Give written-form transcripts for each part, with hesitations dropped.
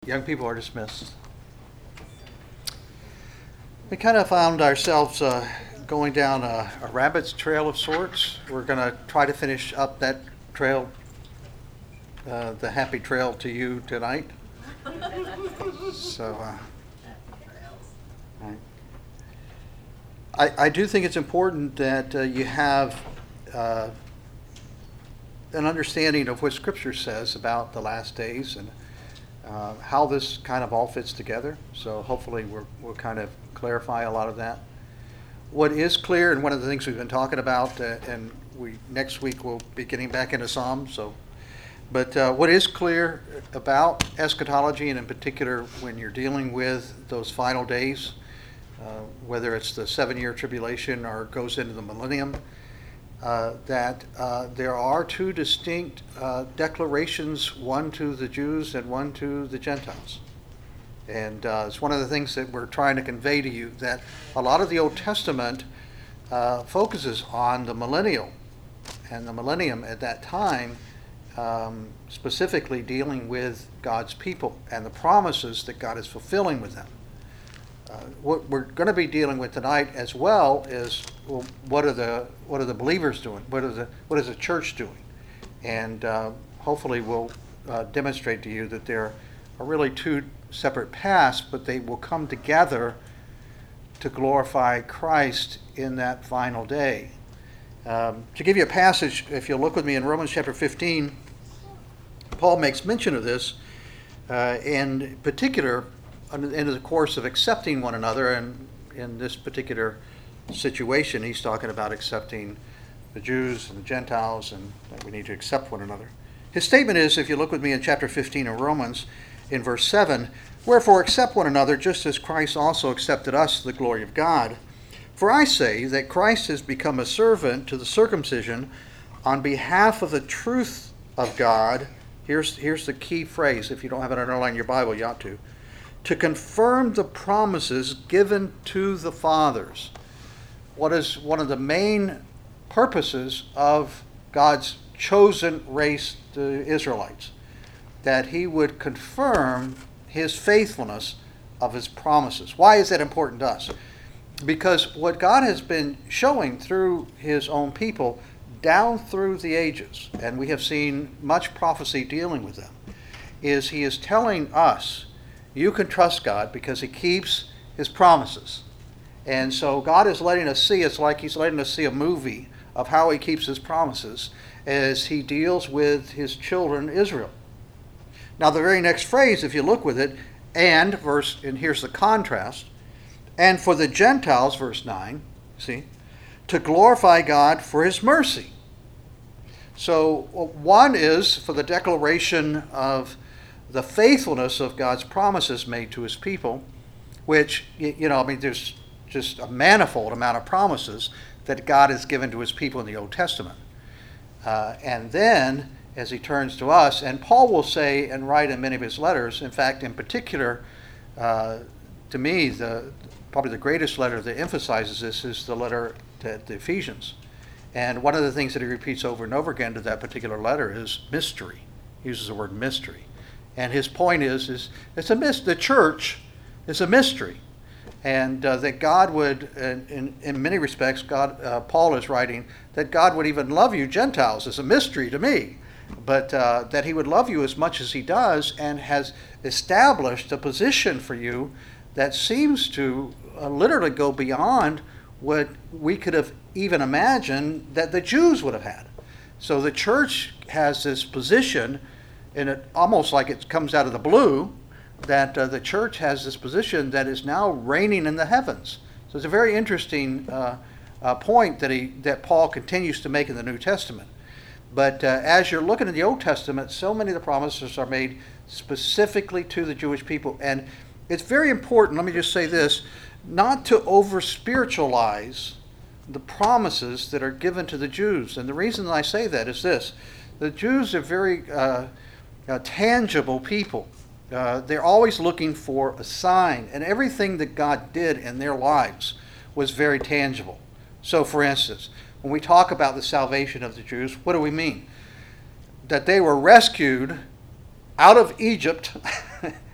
Young people are dismissed. We kind of found ourselves going down a rabbit's trail of sorts. We're going to try to finish up that trail, the happy trail to you tonight. So, I do think it's important that you have an understanding of what Scripture says about the last days and how this kind of all fits together. So hopefully we'll kind of clarify a lot of that. What is clear, and one of the things we've been talking about, and next week we'll be getting back into Psalms. But what is clear about eschatology, and in particular when you're dealing with those final days, whether it's the 7-year tribulation or goes into the millennium, that there are two distinct declarations, one to the Jews and one to the Gentiles. And it's one of the things that we're trying to convey to you, that a lot of the Old Testament focuses on the millennial, and the millennium at that time specifically dealing with God's people and the promises that God is fulfilling with them. What we're going to be dealing with tonight as well is, well, what are the believers doing? What is the church doing? And hopefully we'll demonstrate to you that there are really two separate paths, but they will come together to glorify Christ in that final day. To give you a passage, if you'll look with me in Romans chapter 15, Paul makes mention of this, in particular, in the course of accepting one another, and in this particular situation, he's talking about accepting the Jews and the Gentiles, and that we need to accept one another. His statement is, if you look with me in chapter 15 of Romans, in verse 7, "Wherefore accept one another, just as Christ also accepted us to the glory of God. For I say that Christ has become a servant to the circumcision on behalf of the truth of God." Here's the key phrase. If you don't have it underlined in your Bible, you ought to confirm the promises given to the fathers. What is one of the main purposes of God's chosen race, the Israelites? That he would confirm his faithfulness of his promises. Why is that important to us? Because what God has been showing through his own people down through the ages, and we have seen much prophecy dealing with them, is he is telling us, you can trust God because he keeps his promises. And so God is letting us see, it's like he's letting us see a movie of how he keeps his promises as he deals with his children Israel. Now the very next phrase, if you look with it, and here's the contrast, and for the Gentiles, verse 9, see, to glorify God for his mercy. So one is for the declaration of the faithfulness of God's promises made to his people, which, there's just a manifold amount of promises that God has given to his people in the Old Testament. And then, as he turns to us, and Paul will say and write in many of his letters, in fact, in particular, to me, probably the greatest letter that emphasizes this is the letter to the Ephesians. And one of the things that he repeats over and over again to that particular letter is mystery. He uses the word mystery. And his point is the church is a mystery, and that God would, in many respects, Paul is writing that God would even love you Gentiles is a mystery to me, but that he would love you as much as he does, and has established a position for you that seems to literally go beyond what we could have even imagined that the Jews would have had. So the church has this position, and it almost like it comes out of the blue, that the church has this position that is now reigning in the heavens. So it's a very interesting point that Paul continues to make in the New Testament. But as you're looking at the Old Testament, so many of the promises are made specifically to the Jewish people. And it's very important, let me just say this, not to over-spiritualize the promises that are given to the Jews. And the reason I say that is this. The Jews are very tangible people. They're always looking for a sign, and everything that God did in their lives was very tangible. So, for instance, when we talk about the salvation of the Jews, what do we mean? That they were rescued out of Egypt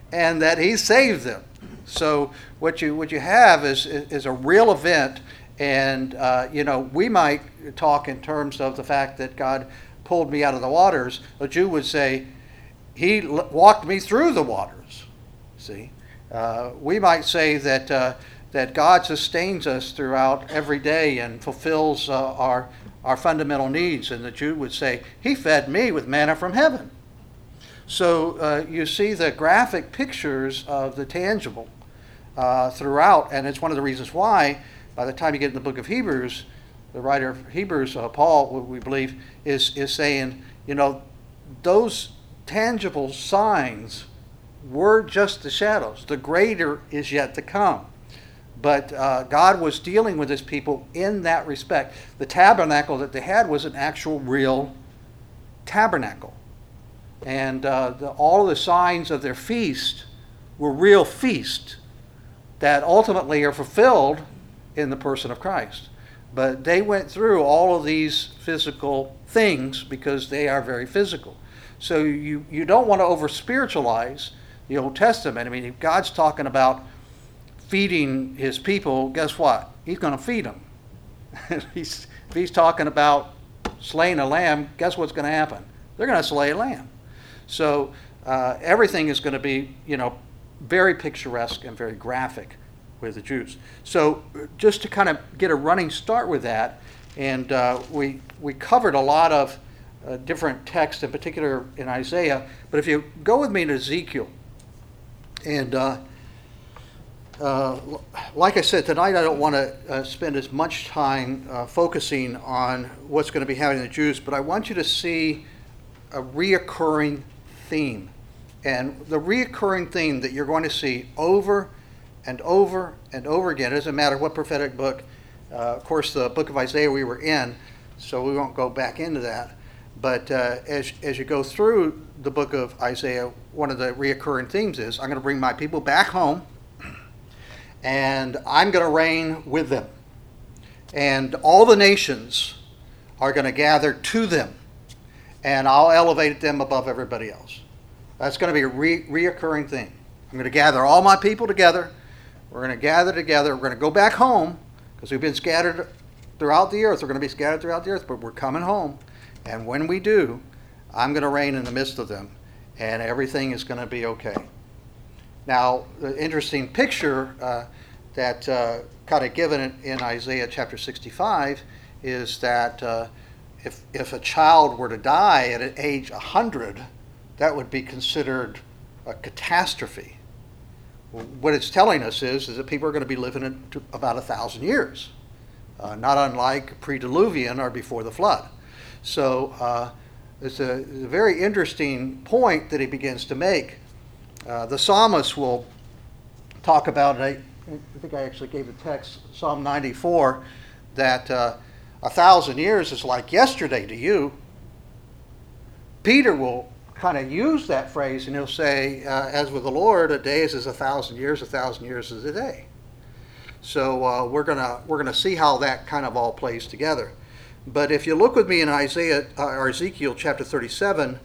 and that he saved them. So what you have is a real event, and we might talk in terms of the fact that God pulled me out of the waters. A Jew would say, he walked me through the waters. See, we might say that God sustains us throughout every day and fulfills our fundamental needs, and the Jew would say, he fed me with manna from heaven. So you see the graphic pictures of the tangible throughout, and it's one of the reasons why by the time you get in the book of Hebrews, the writer of Hebrews, Paul, we believe, is saying, those tangible signs were just the shadows. The greater is yet to come. But God was dealing with his people in that respect. The tabernacle that they had was an actual real tabernacle. And all of the signs of their feast were real feast that ultimately are fulfilled in the person of Christ. But they went through all of these physical things because they are very physical. So you don't want to over-spiritualize the Old Testament. I mean, if God's talking about feeding his people, guess what? He's going to feed them. If he's talking about slaying a lamb, guess what's going to happen? They're going to slay a lamb. So everything is going to be, very picturesque and very graphic with the Jews. So just to kind of get a running start with that, and we covered a lot of different texts, in particular in Isaiah, but if you go with me to Ezekiel, and like I said, tonight I don't want to spend as much time focusing on what's going to be happening to the Jews, but I want you to see a reoccurring theme. And the reoccurring theme that you're going to see over and over and over again, it doesn't matter what prophetic book, of course the book of Isaiah we were in, so we won't go back into that. But as you go through the book of Isaiah, one of the reoccurring themes is, I'm going to bring my people back home, and I'm going to reign with them. And all the nations are going to gather to them, and I'll elevate them above everybody else. That's going to be a reoccurring thing. I'm going to gather all my people together. We're going to gather together. We're going to go back home, because we've been scattered throughout the earth. We're going to be scattered throughout the earth, but we're coming home. And when we do, I'm going to reign in the midst of them, and everything is going to be okay. Now, the interesting picture that kind of given in Isaiah chapter 65 is that if a child were to die at age 100, that would be considered a catastrophe. What it's telling us is that people are going to be living to about 1,000 years, not unlike pre-Diluvian or before the flood. So it's a very interesting point that he begins to make. The psalmist will talk about it. I think I actually gave the text, Psalm 94, that 1,000 years is like yesterday to you. Peter will kind of use that phrase, and he'll say, as with the Lord, a day is as 1,000 years, 1,000 years is a day. So we're gonna see how that kind of all plays together. But if you look with me in Ezekiel chapter 37,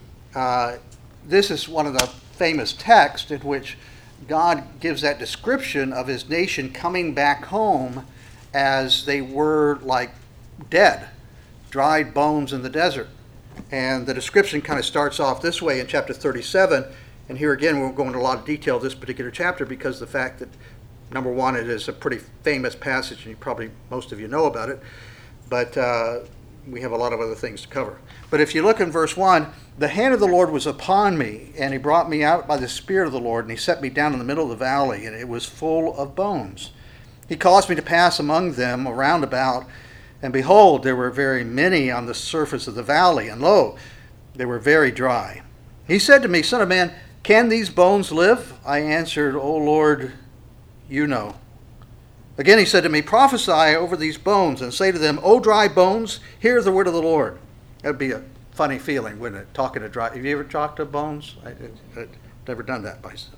this is one of the famous texts in which God gives that description of his nation coming back home as they were like dead, dried bones in the desert. And the description kind of starts off this way in chapter 37. And here again, we won't go into a lot of detail of this particular chapter because the fact that, number one, it is a pretty famous passage, and most of you know about it. But we have a lot of other things to cover. But if you look in verse 1, the hand of the Lord was upon me, and he brought me out by the Spirit of the Lord, and he set me down in the middle of the valley, and it was full of bones. He caused me to pass among them around about, and behold, there were very many on the surface of the valley, and lo, they were very dry. He said to me, Son of man, can these bones live? I answered, O Lord, you know. Again he said to me, prophesy over these bones, and say to them, O dry bones, hear the word of the Lord. That would be a funny feeling, wouldn't it? Talking to dry. Have you ever talked to bones? I've never done that myself.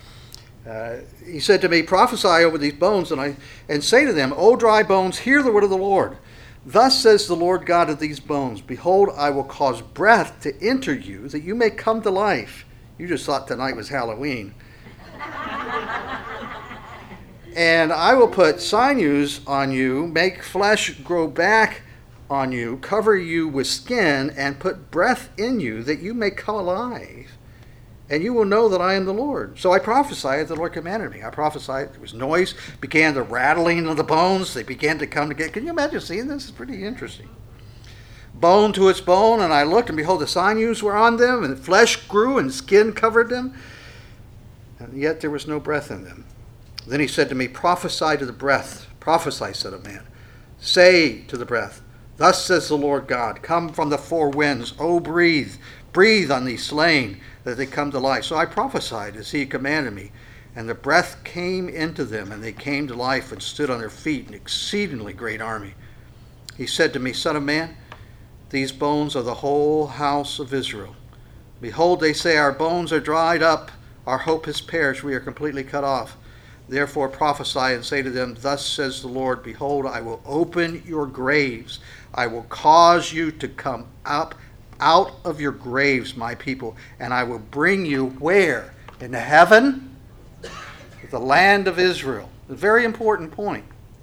He said to me, prophesy over these bones, and say to them, O dry bones, hear the word of the Lord. Thus says the Lord God of these bones, behold, I will cause breath to enter you, that you may come to life. You just thought tonight was Halloween. And I will put sinews on you, make flesh grow back on you, cover you with skin, and put breath in you, that you may come alive. And you will know that I am the Lord. So I prophesied as the Lord commanded me. I prophesied, there was noise, began the rattling of the bones. They began to come together. Can you imagine seeing this? It's pretty interesting. Bone to its bone, and I looked, and behold, the sinews were on them, and flesh grew, and skin covered them. And yet there was no breath in them. Then he said to me, prophesy to the breath. Prophesy, Son of man. Say to the breath, thus says the Lord God, come from the four winds. Oh, breathe. Breathe on these slain, that they come to life. So I prophesied as he commanded me. And the breath came into them, and they came to life and stood on their feet, an exceedingly great army. He said to me, Son of man, these bones are the whole house of Israel. Behold, they say, our bones are dried up. Our hope has perished. We are completely cut off. Therefore prophesy and say to them, thus says the Lord, behold, I will open your graves. I will cause you to come up out of your graves, my people, and I will bring you where? Into heaven? The land of Israel. A very important point.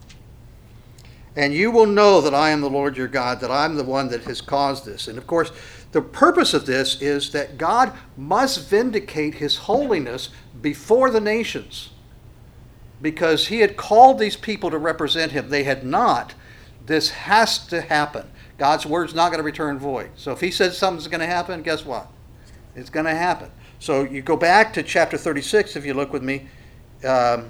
And you will know that I am the Lord your God, that I'm the one that has caused this. And of course, the purpose of this is that God must vindicate his holiness before the nations, because he had called these people to represent him. They had not. This has to happen. God's word's not going to return void. So if he says something's going to happen, guess what? It's going to happen. So you go back to chapter 36, if you look with me. Of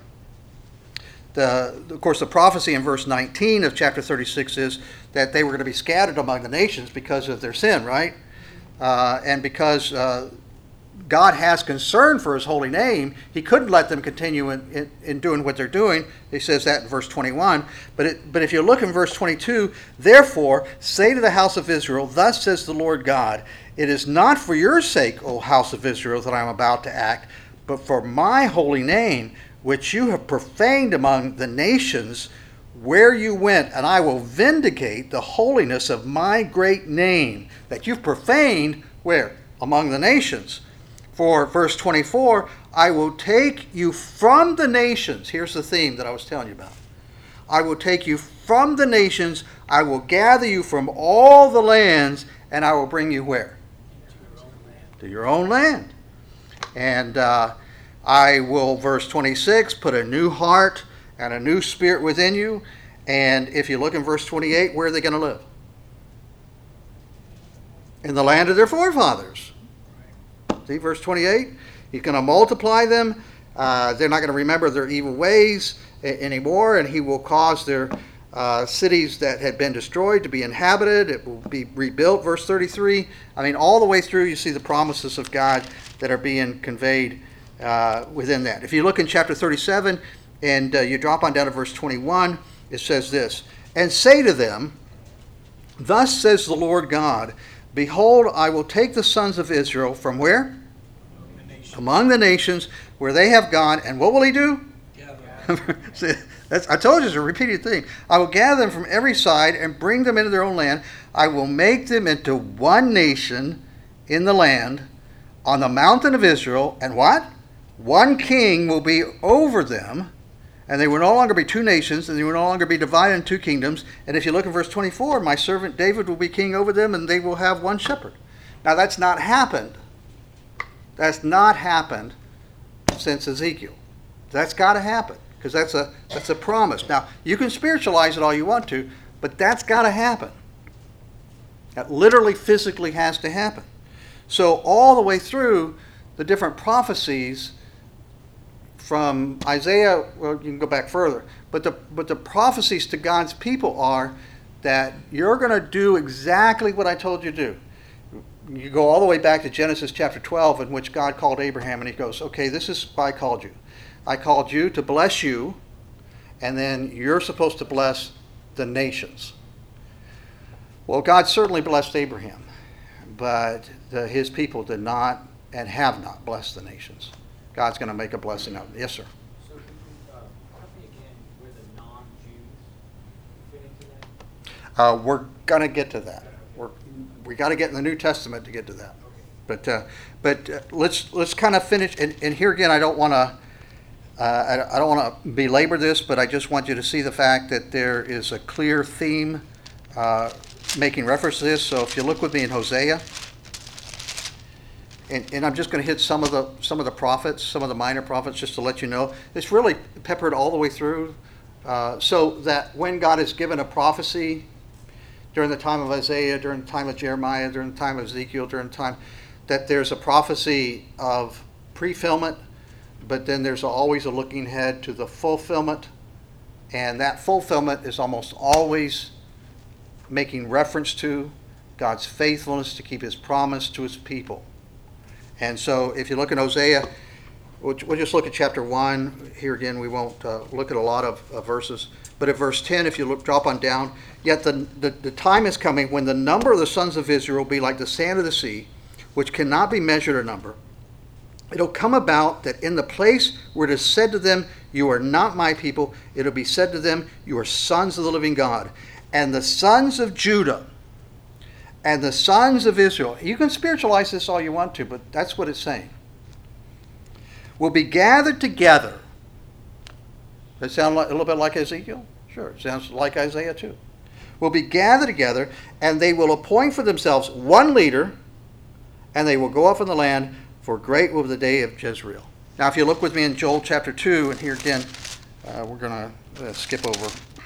course, the prophecy in verse 19 of chapter 36 is that they were going to be scattered among the nations because of their sin, right? And because God has concern for his holy name, he couldn't let them continue in doing what they're doing. He says that in verse 21. But if you look in verse 22, therefore say to the house of Israel, thus says the Lord God, it is not for your sake, O house of Israel, that I am about to act, but for my holy name, which you have profaned among the nations where you went, and I will vindicate the holiness of my great name that you've profaned, where? Among the nations. For verse 24, I will take you from the nations. Here's the theme that I was telling you about. I will take you from the nations. I will gather you from all the lands, and I will bring you where? To your own land. And I will, verse 26, put a new heart and a new spirit within you. And if you look in verse 28, where are they going to live? In the land of their forefathers. See, verse 28, he's going to multiply them. They're not going to remember their evil ways anymore, and he will cause their cities that had been destroyed to be inhabited. It will be rebuilt, verse 33. I mean, all the way through, you see the promises of God that are being conveyed within that. If you look in chapter 37 and you drop on down to verse 21, it says this, and say to them, thus says the Lord God, behold, I will take the sons of Israel from where? Among the nations where they have gone, and what will he do? See, I told you it's a repeated thing. I will gather them from every side and bring them into their own land. I will make them into one nation in the land on the mountain of Israel, and what? One king will be over them, and they will no longer be two nations, and they will no longer be divided into two kingdoms. And if you look in verse 24, my servant David will be king over them, and they will have one shepherd. Now that's not happened. That's not happened since Ezekiel. That's got to happen, because that's a promise. Now, you can spiritualize it all you want to, but that's got to happen. That literally, physically has to happen. So all the way through the different prophecies from Isaiah, well, you can go back further, but the prophecies to God's people are that you're going to do exactly what I told you to do. You go all the way back to Genesis chapter 12, in which God called Abraham, and he goes, okay, this is why I called you. I called you to bless you, and then you're supposed to bless the nations. Well, God certainly blessed Abraham, but his people did not and have not blessed the nations. God's going to make a blessing out of it. Yes, sir. So can you tell me again where the non-Jews fit into that? We're going to get to that. We got to get in the New Testament to get to that. But let's kind of finish. And here again, I don't want to I don't want to belabor this, but I just want you to see the fact that there is a clear theme making reference to this. So if you look with me in Hosea, and I'm just going to hit some of the prophets, some of the minor prophets, just to let you know. It's really peppered all the way through, so that when God has given a prophecy during the time of Isaiah, during the time of Jeremiah, during the time of Ezekiel, during the time that there's a prophecy of pre-fulfillment, but then there's always a looking ahead to the fulfillment, and that fulfillment is almost always making reference to God's faithfulness to keep his promise to his people. And so if you look at Hosea, we'll just look at chapter 1. Here again, we won't look at a lot of verses. But at verse 10, if you drop on down, yet the time is coming when the number of the sons of Israel will be like the sand of the sea, which cannot be measured or numbered. It'll come about that in the place where it is said to them, you are not my people, it'll be said to them, you are sons of the living God. And the sons of Judah and the sons of Israel, you can spiritualize this all you want to, but that's what it's saying, will be gathered together. Does it sound a little bit like Ezekiel? Sure, it sounds like Isaiah too. Will be gathered together, and they will appoint for themselves one leader, and they will go off in the land, for great will be the day of Jezreel. Now, if you look with me in Joel chapter 2, and here again, we're going to skip over.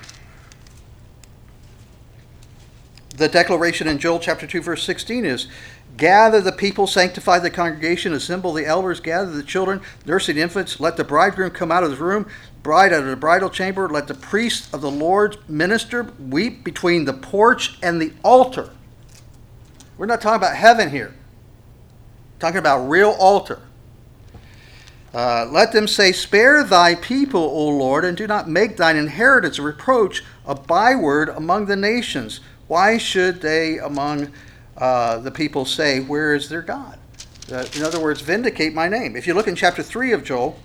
The declaration in Joel chapter 2, verse 16 is, gather the people, sanctify the congregation, assemble the elders, gather the children, nursing infants, let the bridegroom come out of the room, bride out of the bridal chamber, let the priest of the Lord minister, weep between the porch and the altar. We're not talking about heaven here. We're talking about real altar. Let them say, spare thy people, O Lord, and do not make thine inheritance a reproach, a byword among the nations. Why should they among the people say, where is their God? In other words, vindicate my name. If you look in chapter 3 of Joel,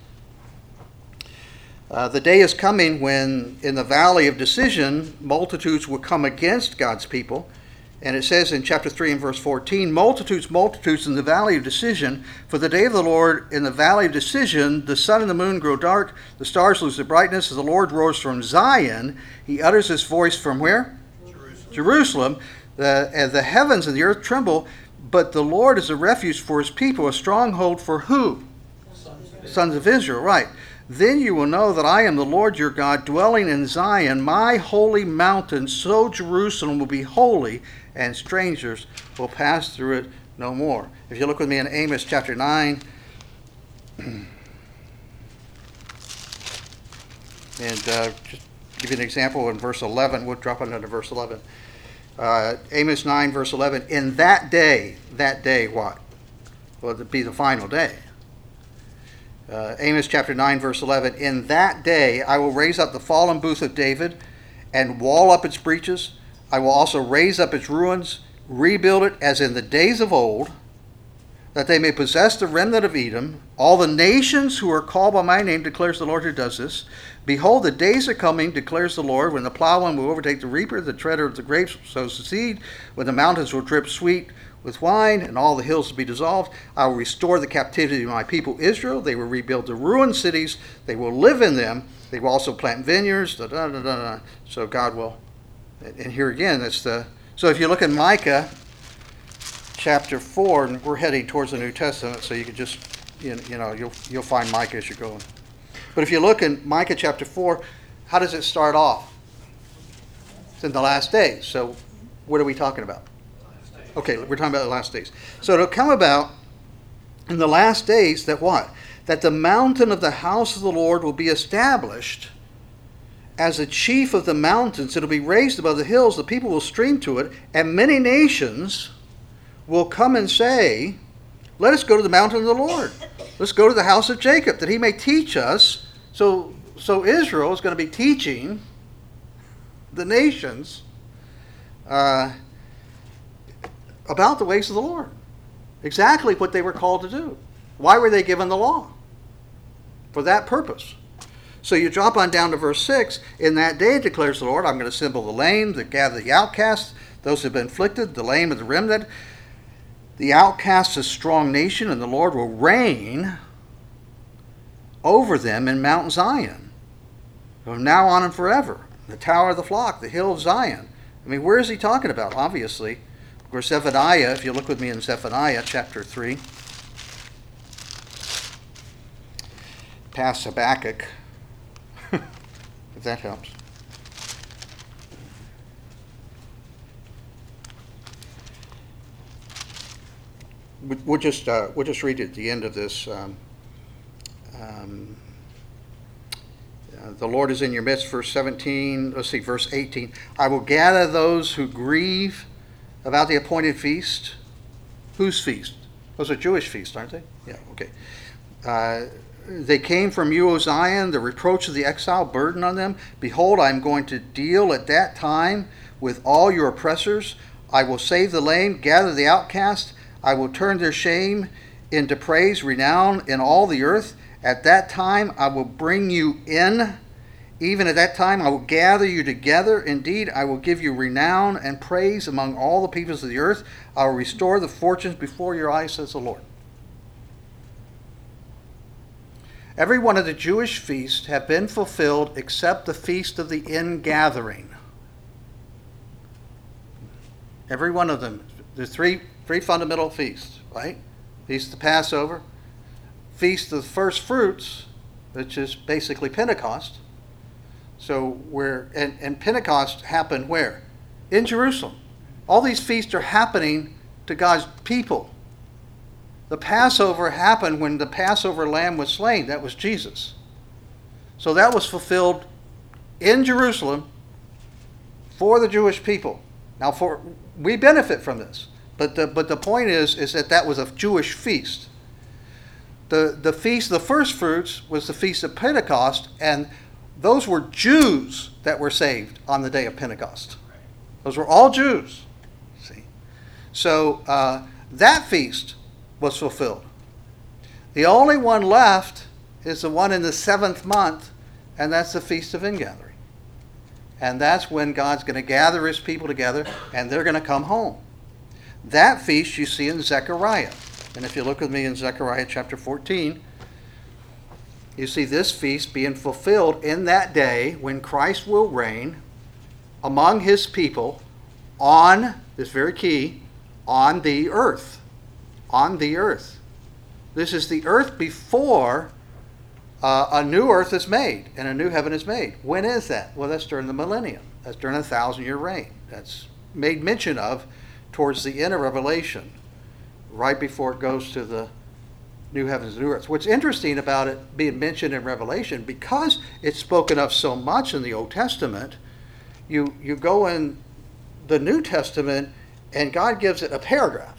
the day is coming when in the valley of decision, multitudes will come against God's people. And it says in chapter 3 and verse 14, multitudes, multitudes in the valley of decision. For the day of the Lord in the valley of decision, the sun and the moon grow dark, the stars lose their brightness, as the Lord roars from Zion. He utters his voice from where? Jerusalem. And the heavens and the earth tremble, but the Lord is a refuge for his people, a stronghold for who? Sons of Israel, right. Then you will know that I am the Lord your God, dwelling in Zion, my holy mountain, so Jerusalem will be holy, and strangers will pass through it no more. If you look with me in Amos chapter 9, and just give you an example in verse 11, we'll drop under verse 11. Amos 9, verse 11, in that day what? Well, it'd be the final day. Amos chapter 9, verse 11, in that day I will raise up the fallen booth of David and wall up its breaches. I will also raise up its ruins, rebuild it as in the days of old, that they may possess the remnant of Edom. All the nations who are called by my name, declares the Lord who does this. Behold, the days are coming, declares the Lord, when the plowman will overtake the reaper, the treader of the grapes sows the seed, when the mountains will drip sweet with wine, and all the hills will be dissolved. I will restore the captivity of my people Israel. They will rebuild the ruined cities. They will live in them. They will also plant vineyards. So God will. And here again, so if you look at Micah chapter 4, and we're heading towards the New Testament, so you can just, you'll find Micah as you're going. But if you look in Micah chapter 4, how does it start off? It's in the last days. So what are we talking about? Okay, we're talking about the last days. So it'll come about in the last days that what? That the mountain of the house of the Lord will be established as a chief of the mountains. It'll be raised above the hills. The people will stream to it. And many nations will come and say, let us go to the mountain of the Lord. Let's go to the house of Jacob, that he may teach us. So Israel is going to be teaching the nations about the ways of the Lord. Exactly what they were called to do. Why were they given the law? For that purpose. So you drop on down to verse 6. In that day, declares the Lord, I'm going to assemble the lame, to gather the outcasts, those who have been afflicted, the lame and the remnant. The outcasts a strong nation, and the Lord will reign over them in Mount Zion, from now on and forever. The tower of the flock, the hill of Zion. I mean, where is he talking about? Obviously, of course, Zephaniah, if you look with me in Zephaniah chapter 3, past Habakkuk, if that helps. We'll just read at the end of this. The Lord is in your midst, verse 17. Let's see, verse 18. I will gather those who grieve about the appointed feast. Whose feast? Those are Jewish feasts, aren't they? Yeah, okay. They came from you, O Zion, the reproach of the exile burden on them. Behold, I am going to deal at that time with all your oppressors. I will save the lame, gather the outcast. I will turn their shame into praise, renown in all the earth. At that time I will bring you in. Even at that time I will gather you together. Indeed, I will give you renown and praise among all the peoples of the earth. I will restore the fortunes before your eyes, says the Lord. Every one of the Jewish feasts have been fulfilled except the feast of the ingathering. Every one of them. There's three fundamental feasts, right? Feast of the Passover, Feast of the First Fruits, which is basically Pentecost. So and Pentecost happened where? In Jerusalem. All these feasts are happening to God's people. The Passover happened when the Passover lamb was slain. That was Jesus. So that was fulfilled in Jerusalem for the Jewish people. Now, we benefit from this. But the point is that was a Jewish feast. The feast of the first fruits was the feast of Pentecost, and those were Jews that were saved on the day of Pentecost. Those were all Jews. See, so that feast was fulfilled. The only one left is the one in the 7th month, and that's the Feast of Ingathering. And that's when God's going to gather his people together, and they're going to come home. That feast you see in Zechariah. And if you look with me in Zechariah chapter 14, you see this feast being fulfilled in that day when Christ will reign among his people on, this is very key, on the earth. On the earth. This is the earth before a new earth is made and a new heaven is made. When is that? Well, that's during the millennium. That's during a 1,000-year reign. That's made mention of towards the end of Revelation, right before it goes to the new heavens and new earth. What's interesting about it being mentioned in Revelation, because it's spoken of so much in the Old Testament, you go in the New Testament and God gives it a paragraph.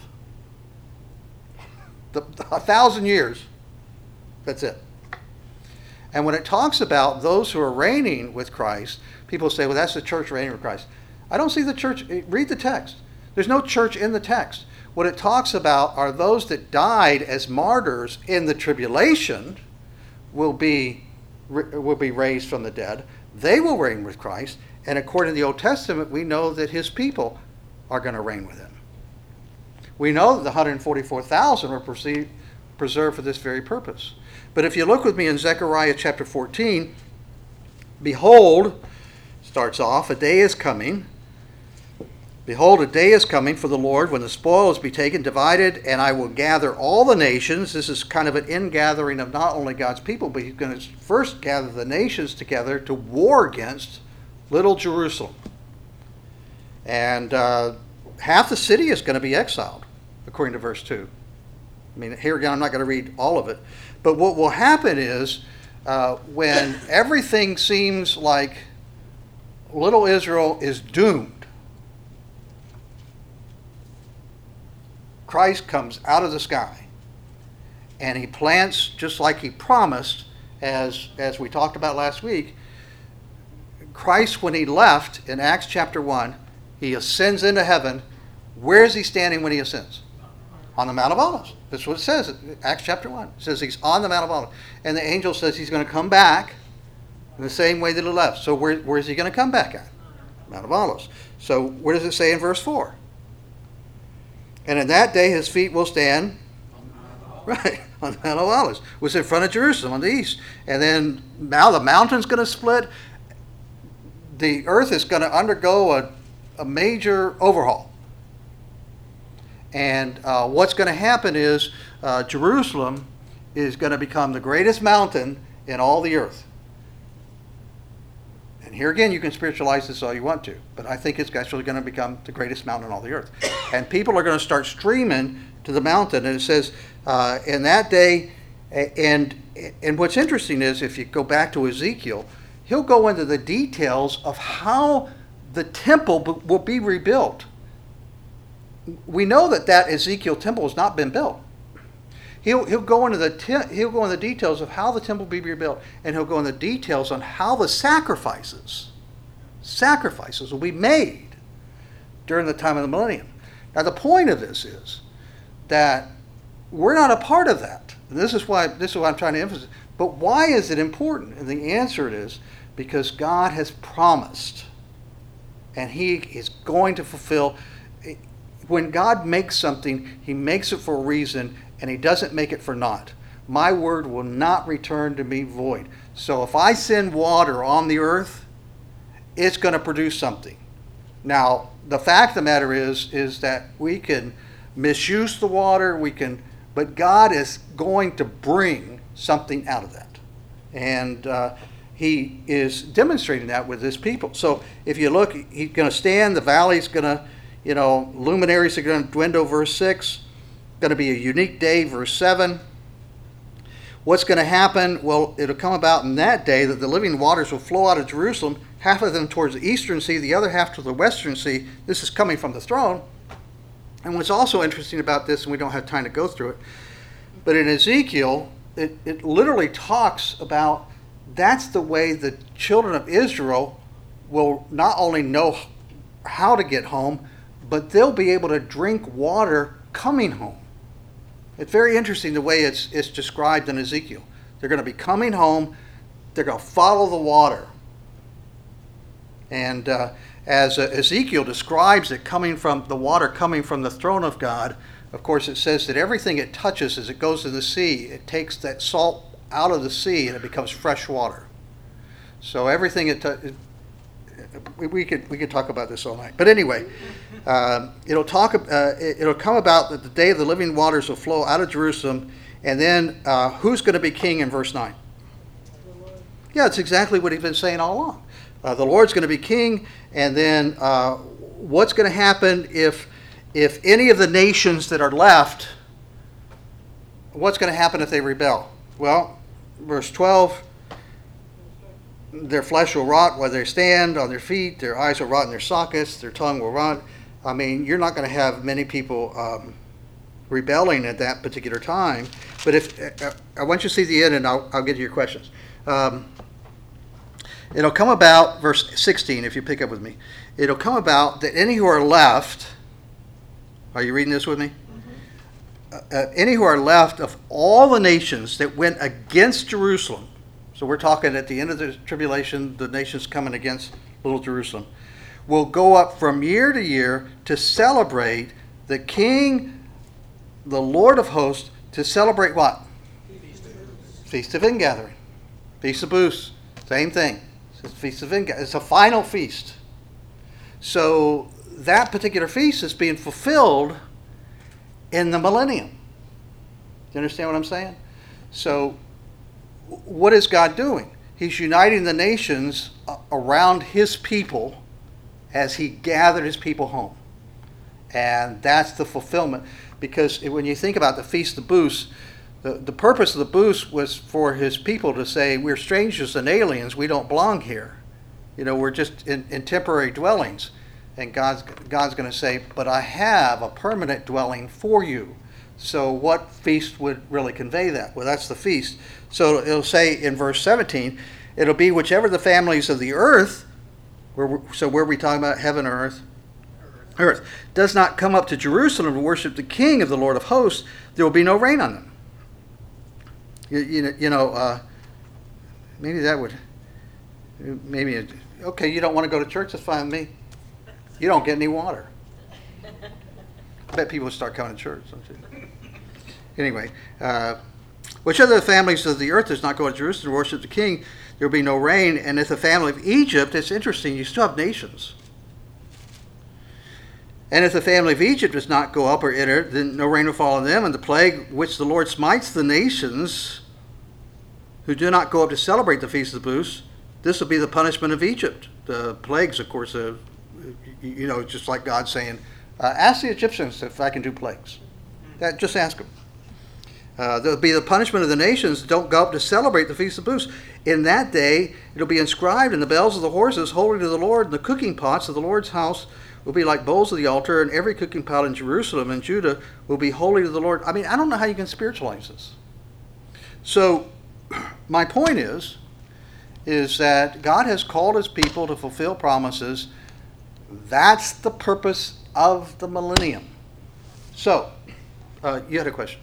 1,000 years, that's it. And when it talks about those who are reigning with Christ, people say, well, that's the church reigning with Christ. I don't see the church. Read the text. There's no church in the text. What it talks about are those that died as martyrs in the tribulation will be raised from the dead. They will reign with Christ. And according to the Old Testament, we know that his people are going to reign with him. We know that the 144,000 were preserved for this very purpose. But if you look with me in Zechariah chapter 14, behold, starts off, a day is coming. Behold, a day is coming for the Lord when the spoils be taken, divided, and I will gather all the nations. This is kind of an ingathering of not only God's people, but he's going to first gather the nations together to war against little Jerusalem. And half the city is going to be exiled, according to verse 2. I mean, here again, I'm not going to read all of it. But what will happen is when everything seems like little Israel is doomed, Christ comes out of the sky and he plants, just like he promised, as we talked about last week. Christ, when he left in Acts chapter 1, he ascends into heaven. Where is he standing when he ascends? On the Mount of Olives. That's what it says in Acts chapter 1. It says he's on the Mount of Olives. And the angel says he's going to come back in the same way that he left. So where is he going to come back at? Mount of Olives. So where does it say in verse 4? And in that day his feet will stand Right, on the Mount of Olives, was in front of Jerusalem on the east. And then now the mountain's going to split. The earth is going to undergo a major overhaul. And what's going to happen is Jerusalem is going to become the greatest mountain in all the earth. And here again, you can spiritualize this all you want to, but I think it's actually going to become the greatest mountain in all the earth. And people are going to start streaming to the mountain. And it says, in that day, and what's interesting is if you go back to Ezekiel, he'll go into the details of how the temple will be rebuilt. We know that Ezekiel temple has not been built. He'll go into the details of how the temple will be rebuilt, and he'll go into details on how the sacrifices will be made during the time of the millennium. Now, the point of this is that we're not a part of that. And this is what I'm trying to emphasize. But why is it important? And the answer is because God has promised, and He is going to fulfill. When God makes something, He makes it for a reason, and He doesn't make it for naught. My word will not return to me void. So if I send water on the earth, it's going to produce something. Now, the fact of the matter is that we can misuse the water, but God is going to bring something out of that. And He is demonstrating that with His people. So if you look, He's going to stand, the valley's going to, luminaries are going to dwindle, verse 6. Going to be a unique day, verse 7. What's going to happen? Well, it'll come about in that day that the living waters will flow out of Jerusalem, half of them towards the eastern sea, the other half to the western sea. This is coming from the throne. And what's also interesting about this, and we don't have time to go through it, but in Ezekiel, it literally talks about that's the way the children of Israel will not only know how to get home, but they'll be able to drink water coming home. It's very interesting the way it's described in Ezekiel. They're going to be coming home. They're going to follow the water. And as Ezekiel describes it coming from the water coming from the throne of God, of course it says that everything it touches as it goes to the sea, it takes that salt out of the sea and it becomes fresh water. So everything we could talk about this all night. But anyway, it'll come about that the day of the living waters will flow out of Jerusalem, and then who's going to be king in verse 9? Yeah, it's exactly what He's been saying all along. The Lord's going to be king, and then what's going to happen if any of the nations that are left, what's going to happen if they rebel? Well, verse 12, their flesh will rot while they stand on their feet, their eyes will rot in their sockets, their tongue will rot. I mean, you're not going to have many people rebelling at that particular time. But if I want you to see the end, and I'll get to your questions. It'll come about, verse 16, if you pick up with me. It'll come about that any who are left, are you reading this with me? Any who are left of all the nations that went against Jerusalem, so we're talking at the end of the tribulation, the nations coming against little Jerusalem, will go up from year to year to celebrate the King, the Lord of hosts, to celebrate what? Feast of Ingathering. Feast of Booths. Same thing. It's Feast of Ingathering. It's a final feast. So that particular feast is being fulfilled in the millennium. Do you understand what I'm saying? So what is God doing? He's uniting the nations around His people as He gathered His people home. And that's the fulfillment. Because when you think about the Feast of Booths, the purpose of the booths was for His people to say, we're strangers and aliens, we don't belong here. We're just in temporary dwellings. And God's going to say, but I have a permanent dwelling for you. So what feast would really convey that? Well, that's the feast. So it'll say in verse 17, it'll be whichever the families of the earth, so where are we talking about, heaven or earth? Earth. Does not come up to Jerusalem to worship the King of the Lord of hosts, there will be no rain on them. Maybe that would, okay, you don't want to go to church, that's fine with me. You don't get any water. I bet people would start coming to church, don't you? Anyway, which of the families of the earth does not go to Jerusalem to worship the king? There will be no rain. And if the family of Egypt, it's interesting, you still have nations. And if the family of Egypt does not go up or enter, then no rain will fall on them. And the plague which the Lord smites the nations who do not go up to celebrate the Feast of the Booths, this will be the punishment of Egypt. The plagues, of course, just like God saying, ask the Egyptians if I can do plagues. Just ask them. There'll be the punishment of the nations that don't go up to celebrate the Feast of Booths. In that day, it'll be inscribed in the bells of the horses, holy to the Lord, and the cooking pots of the Lord's house will be like bowls of the altar, and every cooking pot in Jerusalem and Judah will be holy to the Lord. I mean, I don't know how you can spiritualize this. So, my point is that God has called his people to fulfill promises. That's the purpose of the millennium. So, you had a question.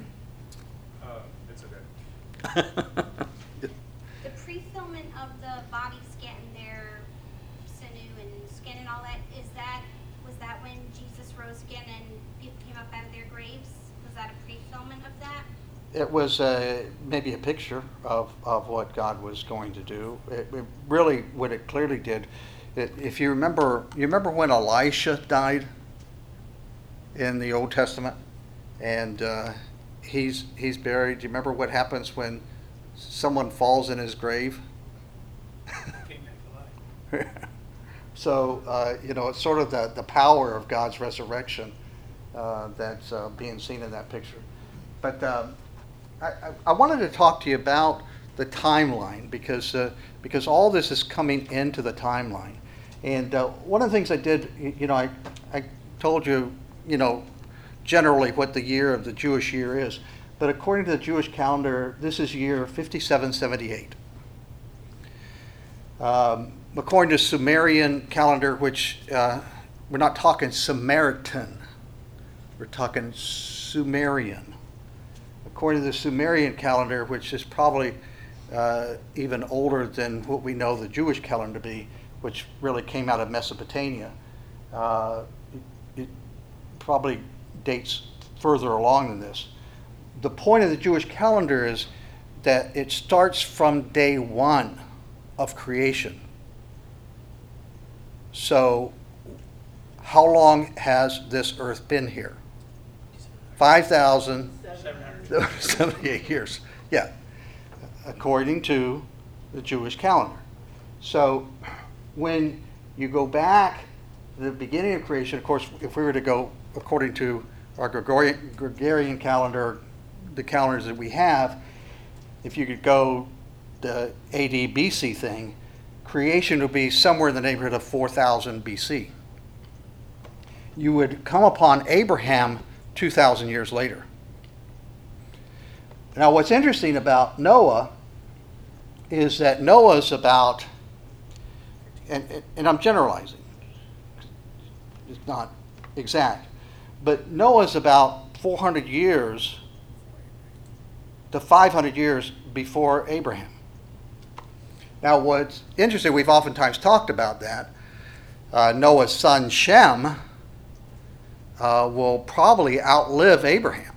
It's okay. The pre-filming of the bodies getting their sinew and skin and all that, was that when Jesus rose again and people came up out of their graves? Was that a pre-filming of that? It was maybe a picture of what God was going to do. It really, what it clearly did, if you remember when Elisha died in the Old Testament, and he's buried. Do you remember what happens when someone falls in his grave? Came back to life. So, it's sort of the power of God's resurrection that's being seen in that picture. But I wanted to talk to you about the timeline because all this is coming into the timeline. And one of the things I did, I told you, generally what the year of the Jewish year is. But according to the Jewish calendar, this is year 5778. According to Sumerian calendar, which we're not talking Samaritan, we're talking Sumerian. According to the Sumerian calendar, which is probably even older than what we know the Jewish calendar to be, which really came out of Mesopotamia, it probably dates further along than this. The point of the Jewish calendar is that it starts from day one of creation. So, how long has this earth been here? 5,778 years. Yeah, according to the Jewish calendar. So, when you go back to the beginning of creation, of course, if we were to go according to our Gregorian calendar, the calendars that we have, if you could go the AD BC thing, creation would be somewhere in the neighborhood of 4000 BC. You would come upon Abraham 2,000 years later. Now, what's interesting about Noah is that Noah's about, and I'm generalizing, it's not exact, but Noah's about 400 years to 500 years before Abraham. Now, what's interesting, we've oftentimes talked about that. Noah's son Shem will probably outlive Abraham,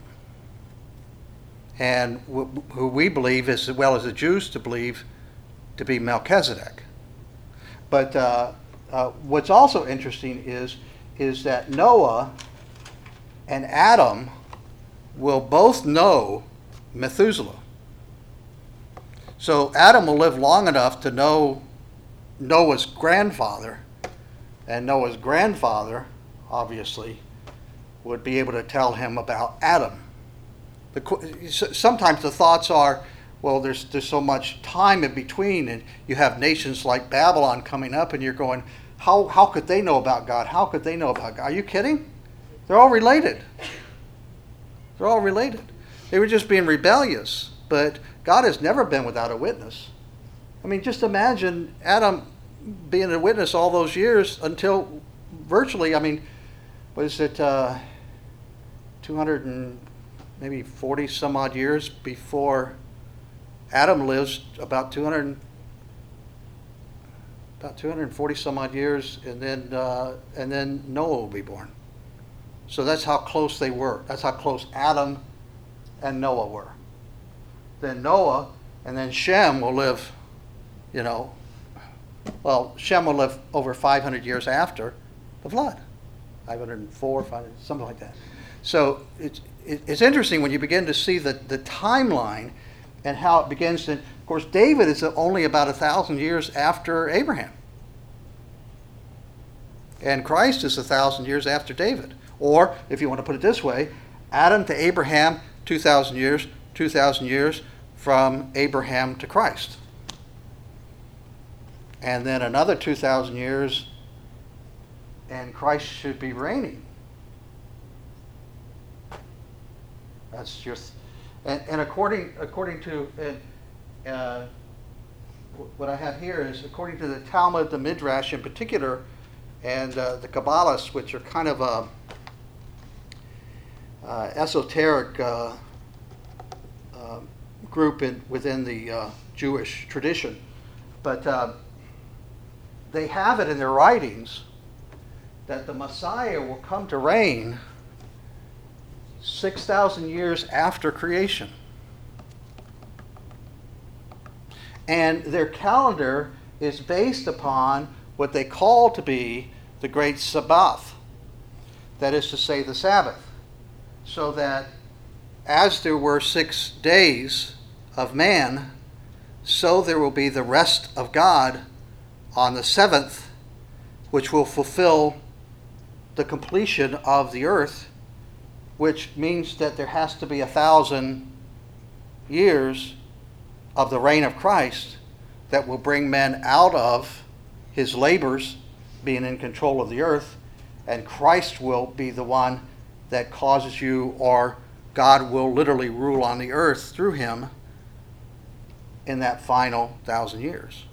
and who we believe, as well as the Jews to believe, to be Melchizedek. But what's also interesting is that Noah and Adam will both know Methuselah. So Adam will live long enough to know Noah's grandfather, and Noah's grandfather, obviously, would be able to tell him about Adam. Sometimes the thoughts are, well, there's so much time in between, and you have nations like Babylon coming up, and you're going, how could they know about God? How could they know about God? Are you kidding? They're all related. They're all related. They were just being rebellious, but God has never been without a witness. I mean, just imagine Adam being a witness all those years until virtually, what is it, 200 and maybe 40 some odd years before Adam lives, about 240 some odd years, and then Noah will be born. So that's how close they were. That's how close Adam and Noah were. Then Noah and then Shem will live, Shem will live over 500 years after the flood. 504, 500, something like that. So it's interesting when you begin to see the timeline and how it begins to, of course, David is only about 1,000 years after Abraham. And Christ is 1,000 years after David. Or, if you want to put it this way, Adam to Abraham, 2,000 years from Abraham to Christ. And then another 2,000 years, and Christ should be reigning. That's just, and according to what I have here is according to the Talmud, the Midrash in particular, and the Kabbalists, which are kind of esoteric group within the Jewish tradition, but they have it in their writings that the Messiah will come to reign 6,000 years after creation. And their calendar is based upon what they call to be the Great Sabbath, that is to say, the Sabbath. So that as there were 6 days of man, so there will be the rest of God on the 7th, which will fulfill the completion of the earth, which means that there has to be 1,000 years of the reign of Christ that will bring men out of his labors, being in control of the earth, and Christ will be the one that causes you, or God will literally rule on the earth through him in that final 1,000 years.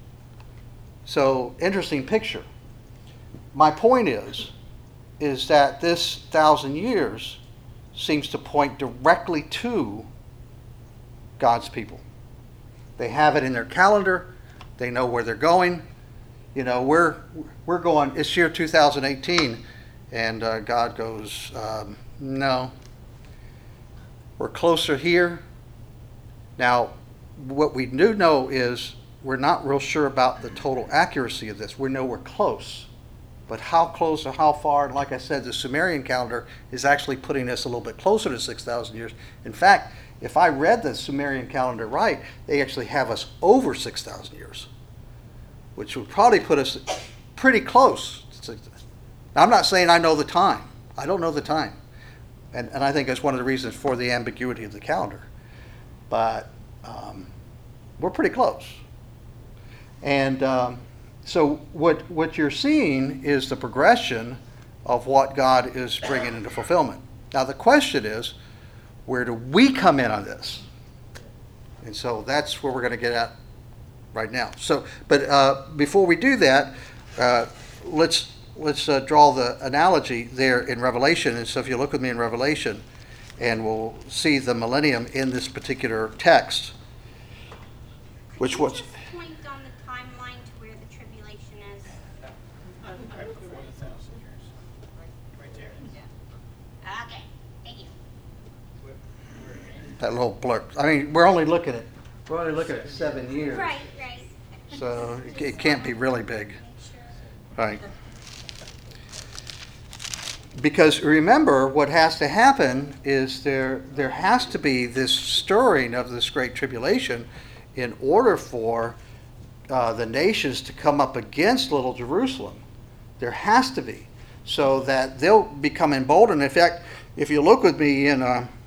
So, interesting picture. My point is that this 1,000 years seems to point directly to God's people. They have it in their calendar. They know where they're going. We're going, it's year 2018, and God goes, no. We're closer here. Now, what we do know is we're not real sure about the total accuracy of this. We know we're close. But how close or how far, and like I said, the Sumerian calendar is actually putting us a little bit closer to 6,000 years. In fact, if I read the Sumerian calendar right, they actually have us over 6,000 years, which would probably put us pretty close. Now, I'm not saying I know the time. I don't know the time. And I think that's one of the reasons for the ambiguity of the calendar. But we're pretty close. And so what you're seeing is the progression of what God is bringing into fulfillment. Now the question is, where do we come in on this? And so that's where we're going to get at right now. So, but before we do that, let's draw the analogy there in Revelation. And so if you look with me in Revelation, and we'll see the millennium in this particular text, which was... Just point on the timeline to where the tribulation is. Right before the 1,000 years. Right there. Yeah. Okay, thank you. that little blurb. I mean, we're only looking at 7 years. Right. So it can't be really big. Make sure. Right. Because remember, what has to happen is there has to be this stirring of this great tribulation in order for the nations to come up against little Jerusalem. There has to be, so that they'll become emboldened. In fact, if you look with me in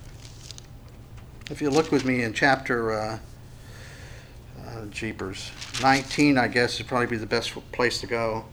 chapter Jeepers 19, I guess would probably be the best place to go.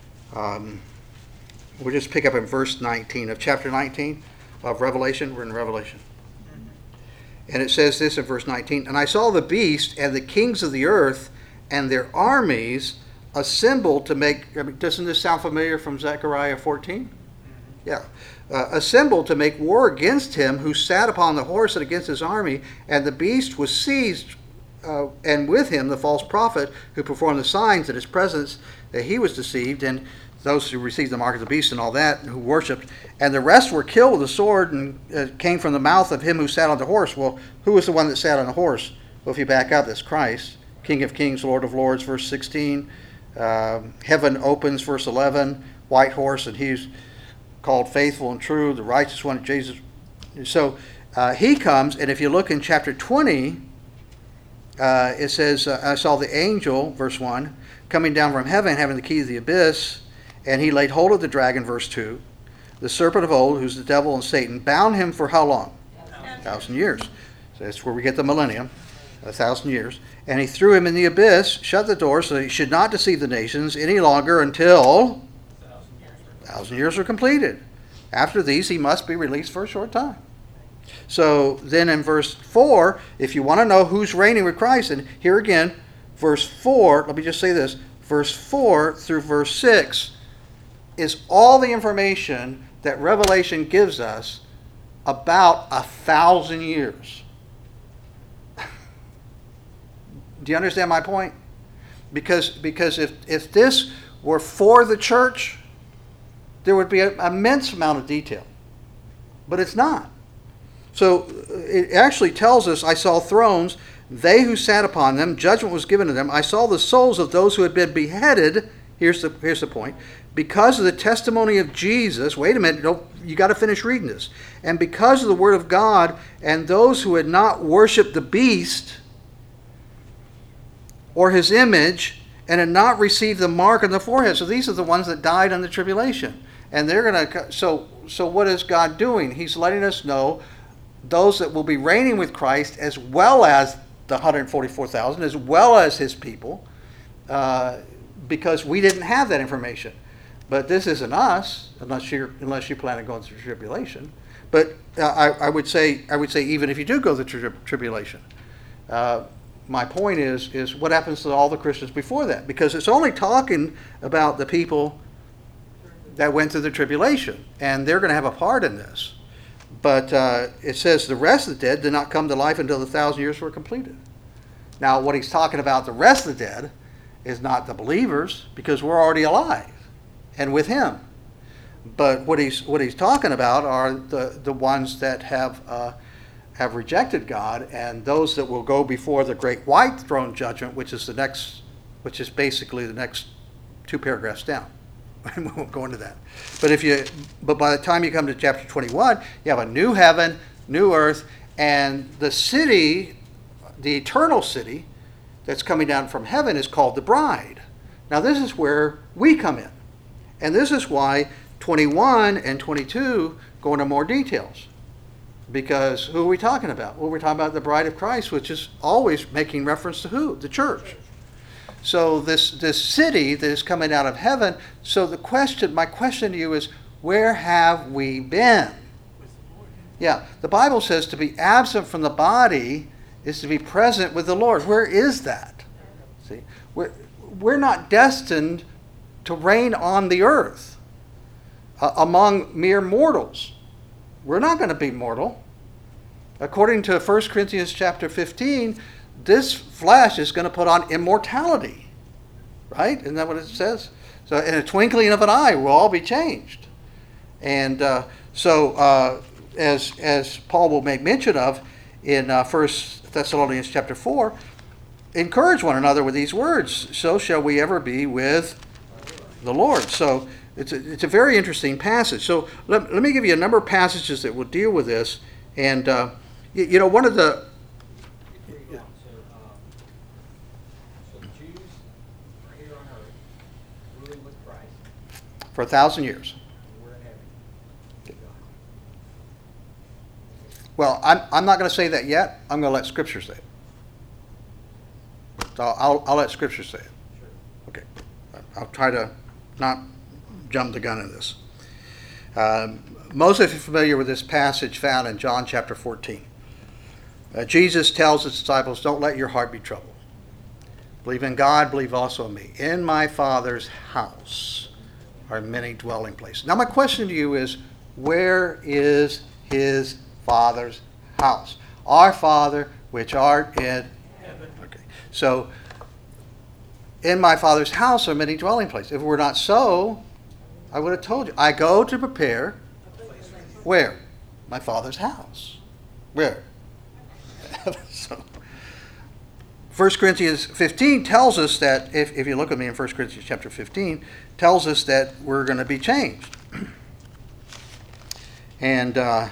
We'll just pick up in verse 19 of chapter 19 of Revelation. We're in Revelation. And it says this in verse 19, "And I saw the beast and the kings of the earth and their armies assembled to make," doesn't this sound familiar from Zechariah 14? Yeah. "Assembled to make war against him who sat upon the horse and against his army. And the beast was seized, and with him the false prophet who performed the signs in his presence, that he was deceived, and those who received the mark of the beast and all that, who worshipped, and the rest were killed with the sword, and came from the mouth of him who sat on the horse. Well, who was the one that sat on the horse? Well, if you back up, that's Christ, King of kings, Lord of lords, verse 16. Heaven opens, verse 11, white horse, and he's called faithful and true, the righteous one, Jesus. So he comes, and if you look in chapter 20, it says, I saw the angel, verse 1, coming down from heaven, having the key of the abyss, and he laid hold of the dragon, verse 2, the serpent of old, who's the devil and Satan, bound him for how long? 1,000 years. So that's where we get the millennium, 1,000 years. And he threw him in the abyss, shut the door, so he should not deceive the nations any longer until 1,000 years are completed. After these, he must be released for a short time. So then in verse 4, if you want to know who's reigning with Christ, and here again, verse 4, let me just say this, verse 4 through verse 6 is all the information that Revelation gives us about 1,000 years. Do you understand my point? Because if this were for the church, there would be an immense amount of detail. But it's not. So it actually tells us, I saw thrones, they who sat upon them, judgment was given to them. I saw the souls of those who had been beheaded, here's the point, because of the testimony of Jesus. Wait a minute, you got to finish reading this. And because of the word of God, and those who had not worshipped the beast or his image, and had not received the mark on the forehead. So these are the ones that died in the tribulation. And they're going to, so what is God doing? He's letting us know those that will be reigning with Christ, as well as the 144,000, as well as his people, because we didn't have that information. But this isn't us, unless you plan on going through tribulation. But I would say even if you do go through tribulation, my point is what happens to all the Christians before that? Because it's only talking about the people that went through the tribulation, and they're going to have a part in this. But it says the rest of the dead did not come to life until the 1,000 years were completed. Now, what he's talking about, the rest of the dead, is not the believers, because we're already alive and with him. But what he's talking about are the ones that have rejected God, and those that will go before the great white throne judgment, which is basically the next 2 paragraphs down. We won't go into that. But by the time you come to chapter 21, you have a new heaven, new earth, and the city, the eternal city that's coming down from heaven is called the bride. Now this is where we come in. And this is why 21 and 22 go into more details. Because who are we talking about? Well, we're talking about the bride of Christ, which is always making reference to who? The church. So this city that is coming out of heaven, so my question to you is, where have we been? Yeah, the Bible says to be absent from the body is to be present with the Lord. Where is that? See, we're not destined to reign on the earth among mere mortals. We're not going to be mortal. According to 1 Corinthians chapter 15, this flesh is going to put on immortality. Right? Isn't that what it says? So in a twinkling of an eye, we'll all be changed. And as Paul will make mention of in 1 Thessalonians chapter 4, encourage one another with these words, so shall we ever be with the Lord. So it's a very interesting passage. So let me give you a number of passages that will deal with this. And, one of the... Before you go on, so the Jews are here on earth, ruling with Christ, For 1,000 years. and we're in heaven. with God. Well, I'm not going to say that yet. I'm going to let Scripture say it. So I'll let Scripture say it. Sure. Okay. I'll try to not jump the gun in this. Most of you are familiar with this passage found in John chapter 14. Jesus tells his disciples, don't let your heart be troubled. Believe in God, believe also in me. In my Father's house are many dwelling places. Now my question to you is, where is his Father's house? Our Father, which art in heaven. Okay. So, in my Father's house are many dwelling places. If it were not so, I would have told you. I go to prepare where? My Father's house. Where? So, 1 Corinthians 15 tells us that, if you look at me in 1 Corinthians chapter 15, tells us that we're going to be changed. And I'm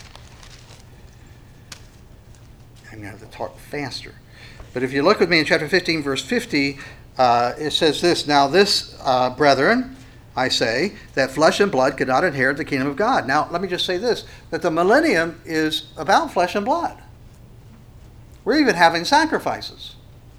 going to have to talk faster. But if you look with me in chapter 15, verse 50, it says this, "Now this, brethren, I say, that flesh and blood cannot inherit the kingdom of God." Now, let me just say this, that the millennium is about flesh and blood. We're even having sacrifices.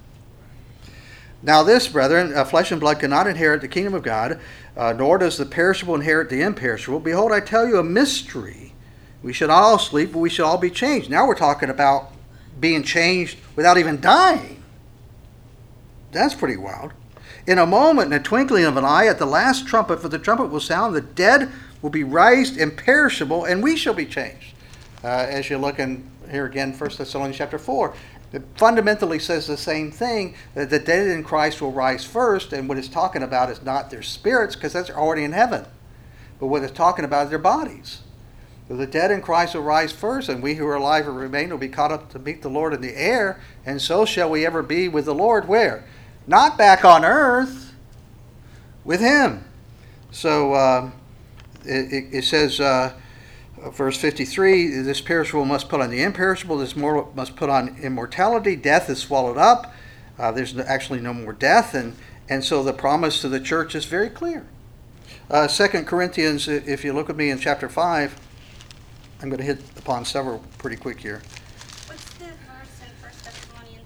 "Now this, brethren, flesh and blood cannot inherit the kingdom of God, nor does the perishable inherit the imperishable. Behold, I tell you a mystery. We should all sleep, but we shall all be changed." Now we're talking about being changed without even dying. That's pretty wild. "In a moment, in a twinkling of an eye, at the last trumpet, for the trumpet will sound, the dead will be raised imperishable, and we shall be changed." As you look in here again, 1 Thessalonians chapter 4, it fundamentally says the same thing, that the dead in Christ will rise first, and what it's talking about is not their spirits, because that's already in heaven, but what it's talking about is their bodies. So the dead in Christ will rise first, and we who are alive and remain will be caught up to meet the Lord in the air, and so shall we ever be with the Lord. Where? Not back on earth, with Him. So it says, verse 53, "This perishable must put on the imperishable, this mortal must put on immortality. Death is swallowed up." There's actually no more death, and so the promise to the church is very clear. 2 Corinthians, if you look at me in chapter 5, I'm going to hit upon several pretty quick here. What's the verse in 1 Thessalonians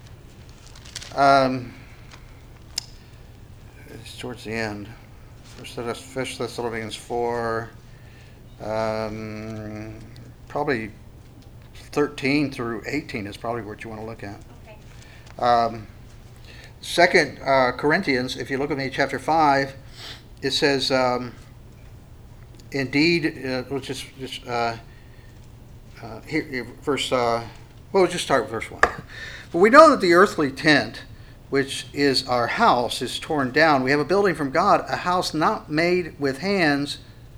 4? It's towards the end. 1 Thessalonians 4, probably 13 through 18 is probably what you want to look at. Okay. 2 Corinthians, if you look at me chapter 5, it says, "Indeed," let's just here, verse, we'll just start with verse 1. "But we know that the earthly tent, which is our house, is torn down. We have a building from God, a house not made with hands."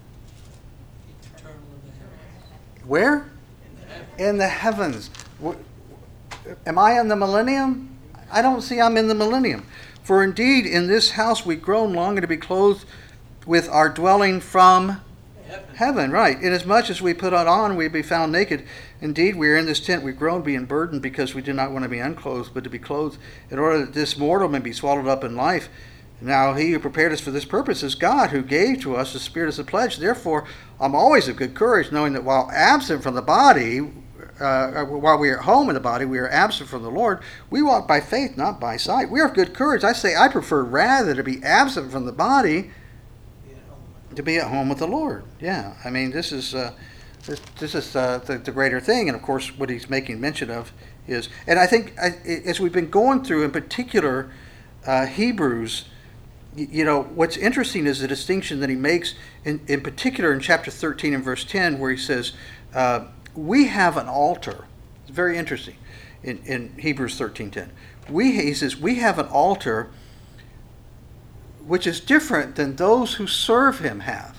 Where? In the heavens. Am I in the millennium? I don't see I'm in the millennium. "For indeed in this house we groan, longing to be clothed with our dwelling from heaven." Right. "Inasmuch as we put it on, we be found naked. Indeed, we are in this tent, we groan, being burdened, because we do not want to be unclothed, but to be clothed, in order that this mortal may be swallowed up in life. Now he who prepared us for this purpose is God, who gave to us the Spirit as a pledge. Therefore, I'm always of good courage, knowing that while absent from the body, while we are at home in the body, we are absent from the Lord. We walk by faith, not by sight. We are of good courage. I say, I prefer rather to be absent from the body to be at home with the Lord." Yeah, I mean, this is the greater thing. And of course, what he's making mention of is, and I think as we've been going through, in particular, Hebrews, you know, what's interesting is the distinction that he makes, in particular in chapter 13 and verse 10, where he says, we have an altar. It's very interesting in Hebrews 13:10. He says, we have an altar which is different than those who serve him have.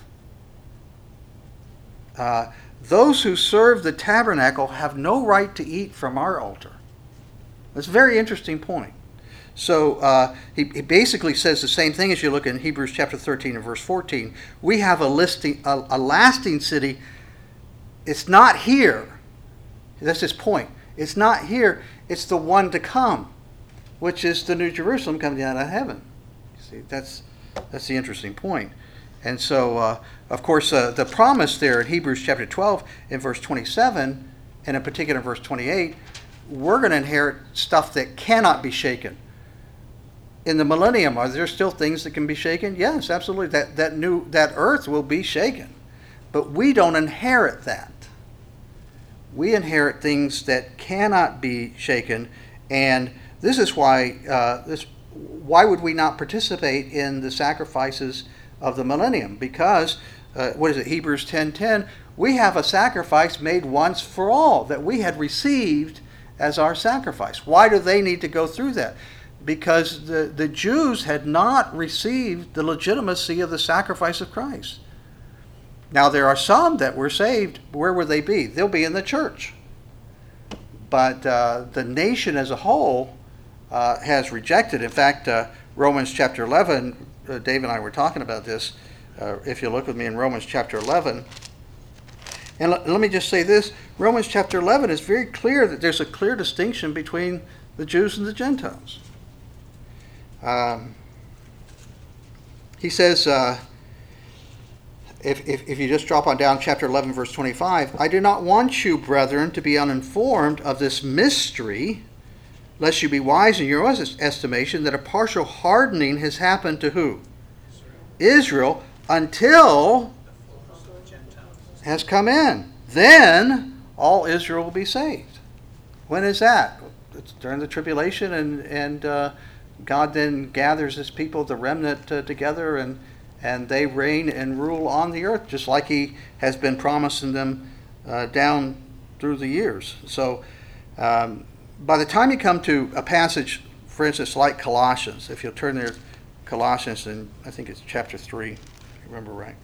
Those who serve the tabernacle have no right to eat from our altar. That's a very interesting point. So he basically says the same thing as you look in Hebrews chapter 13 and verse 14. We have a lasting city. It's not here. That's his point. It's not here. It's the one to come, which is the New Jerusalem coming down out of heaven. You see, that's the interesting point. And so, of course, the promise there in Hebrews chapter 12 in verse 27, and in particular in verse 28, we're going to inherit stuff that cannot be shaken. In the millennium, are there still things that can be shaken? Yes, absolutely. That earth will be shaken. But we don't inherit that. We inherit things that cannot be shaken. And this is why would we not participate in the sacrifices of the millennium? Because, Hebrews 10:10, we have a sacrifice made once for all that we had received as our sacrifice. Why do they need to go through that? because the Jews had not received the legitimacy of the sacrifice of Christ. Now, there are some that were saved. Where would they be? They'll be in the church. But the nation as a whole has rejected. In fact, Romans chapter 11, Dave and I were talking about this. If you look with me in Romans chapter 11, and let me just say this, Romans chapter 11 is very clear that there's a clear distinction between the Jews and the Gentiles. He says, if you just drop on down chapter 11, verse 25, I do not want you, brethren, to be uninformed of this mystery, lest you be wise in your own estimation, that a partial hardening has happened to who? Israel, until has come in. Then all Israel will be saved. When is that? It's during the tribulation, and God then gathers his people, the remnant, together, and they reign and rule on the earth, just like he has been promising them down through the years. So by the time you come to a passage, for instance, like Colossians, if you'll turn there, Colossians, and I think it's chapter 3, if I remember right.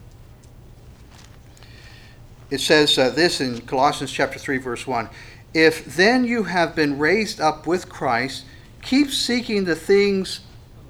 It says this in Colossians chapter 3, verse 1. If then you have been raised up with Christ, keep seeking the things.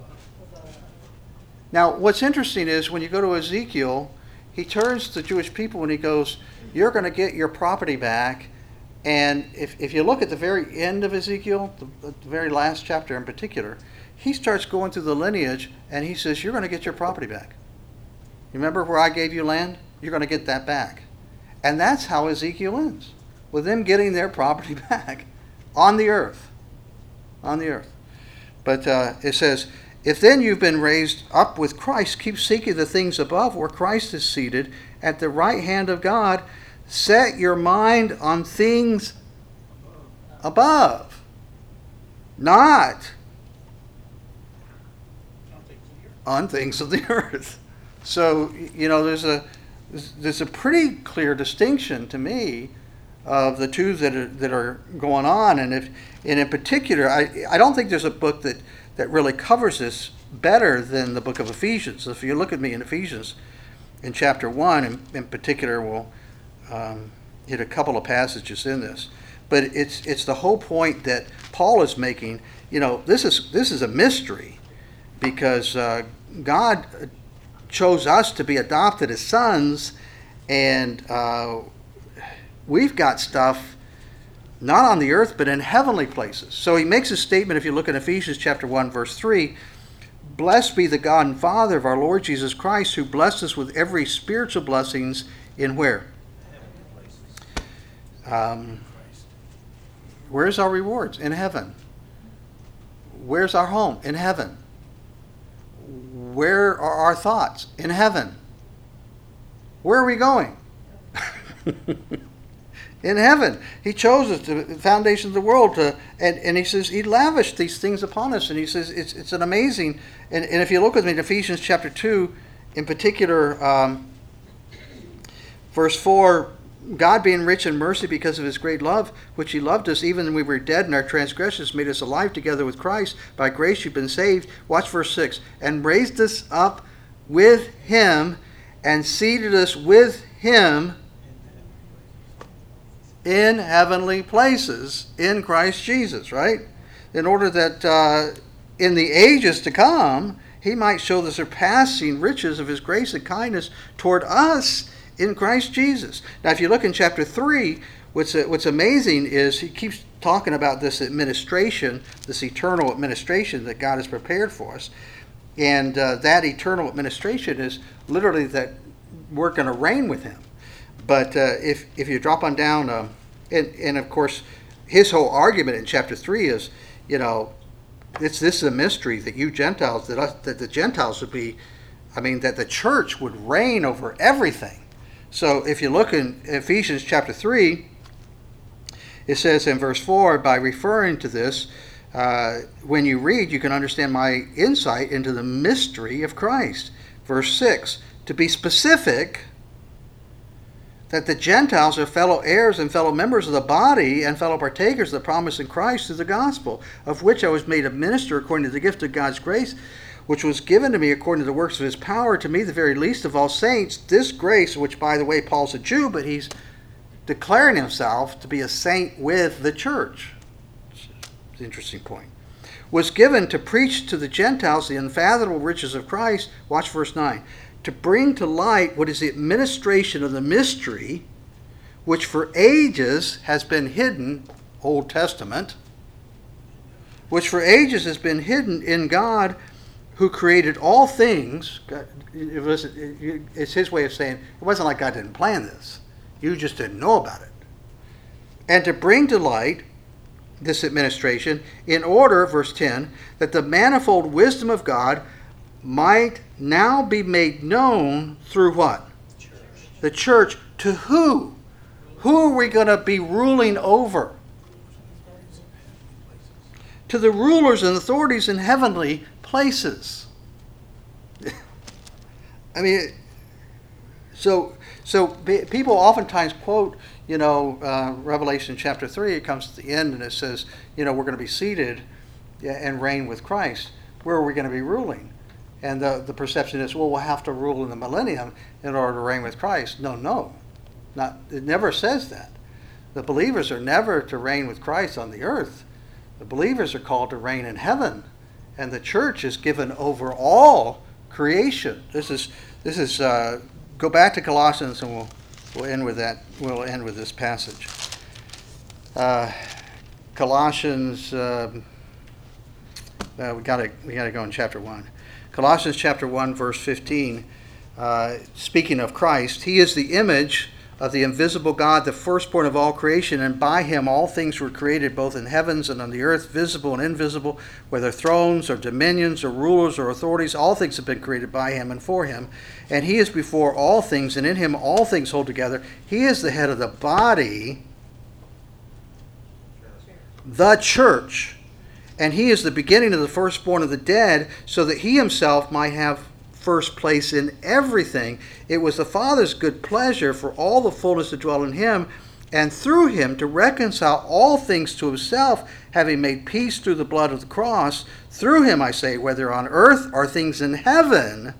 Now, what's interesting is when you go to Ezekiel, he turns to the Jewish people and he goes, you're going to get your property back. And if you look at the very end of Ezekiel, the very last chapter in particular, he starts going through the lineage and he says, you're going to get your property back. You remember where I gave you land? You're going to get that back. And that's how Ezekiel ends, with them getting their property back on the earth. On the earth. But it says, if then you've been raised up with Christ, keep seeking the things above where Christ is seated at the right hand of God. Set your mind on things above, not on things of the earth. So, you know, there's a pretty clear distinction to me of the two that are going on. And in particular, I don't think there's a book that really covers this better than the book of Ephesians. If you look at me in Ephesians, in chapter 1 in particular, we'll hit a couple of passages in this. But it's the whole point that Paul is making. You know, this is a mystery, because God chose us to be adopted as sons, and we've got stuff not on the earth but in heavenly places. So he makes a statement, if you look at Ephesians chapter 1 verse 3, blessed be the God and Father of our Lord Jesus Christ, who blessed us with every spiritual blessings in where? Where's our rewards? In heaven. Where's our home? In heaven. Where are our thoughts? In heaven. Where are we going? In heaven. He chose us to the foundation of the world and he says he lavished these things upon us, and he says it's an amazing, and if you look with me in Ephesians chapter 2 in particular, verse 4, God being rich in mercy because of his great love, which he loved us even when we were dead in our transgressions, made us alive together with Christ. By grace you've been saved. Watch verse 6. And raised us up with him and seated us with him in heavenly places in Christ Jesus, right? In order that in the ages to come, he might show the surpassing riches of his grace and kindness toward us in Christ Jesus. Now, if you look in chapter 3, what's amazing is he keeps talking about this administration, this eternal administration that God has prepared for us. And that eternal administration is literally that we're going to reign with him. But if you drop on down, and of course, his whole argument in chapter 3 is, you know, this is a mystery that you Gentiles, that the Gentiles would be, that the church would reign over everything. So if you look in Ephesians chapter 3, it says in verse 4, by referring to this, when you read, you can understand my insight into the mystery of Christ. Verse 6, to be specific, that the Gentiles are fellow heirs and fellow members of the body and fellow partakers of the promise in Christ through the gospel, of which I was made a minister according to the gift of God's grace, which was given to me according to the works of his power, to me the very least of all saints. This grace, which, by the way, Paul's a Jew, but he's declaring himself to be a saint with the church. It's an interesting point. Was given to preach to the Gentiles the unfathomable riches of Christ. Watch verse 9. To bring to light what is the administration of the mystery, which for ages has been hidden, Old Testament, which for ages has been hidden in God, who created all things. It's his way of saying, it wasn't like God didn't plan this. You just didn't know about it. And to bring to light this administration, in order, verse 10, that the manifold wisdom of God might now be made known through what? Church. The church. To who? Who are we going to be ruling over? To the rulers and authorities in heavenly places. I mean, so people oftentimes quote, Revelation chapter 3, it comes to the end and it says, we're going to be seated and reign with Christ. Where are we going to be ruling? And the perception is, we'll have to rule in the millennium in order to reign with Christ. No. It never says that. The believers are never to reign with Christ on the earth. The believers are called to reign in heaven. And the church is given over all creation. This is go back to Colossians and we'll end with that. We'll end with this passage. Colossians, we gotta go in chapter 1. Colossians chapter 1, verse 15, speaking of Christ, he is the image of the invisible God, the firstborn of all creation, and by him all things were created, both in heavens and on the earth, visible and invisible, whether thrones or dominions or rulers or authorities, all things have been created by him and for him. And he is before all things, and in him all things hold together. He is the head of the body, the church. And he is the beginning of the firstborn of the dead, so that he himself might have first place in everything. It was the Father's good pleasure for all the fullness to dwell in him, and through him to reconcile all things to himself, having made peace through the blood of the cross. Through him, I say, whether on earth or things in heaven.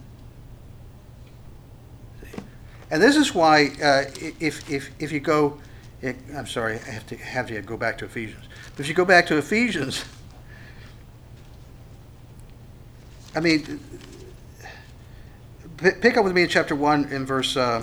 And this is why, if you go, I'm sorry, I have to go back to Ephesians. If you go back to Ephesians, I mean, pick up with me in chapter 1 in verse, let's